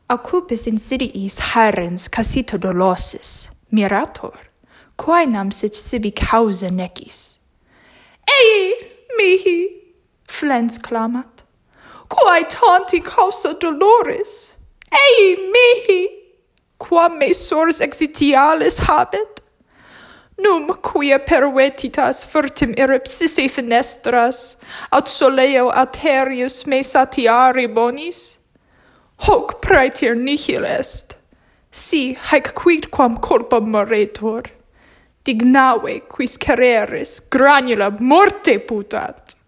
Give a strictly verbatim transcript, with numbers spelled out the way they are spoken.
Occupis insidiis harens casito dolosis, mirator, quaenam sit sibi causa necis. Ei, mihi, flens clamat, quae tanti causa doloris? Ei, mihi, quam me sors exitialis habet? Num quia pervetitas furtim iripsisse fenestras, aut soleo alterius me satiari bonis? Hoc praeter nihil est. Si, haec quidquam culpa moretur. Dignave quis careris granula morte putat.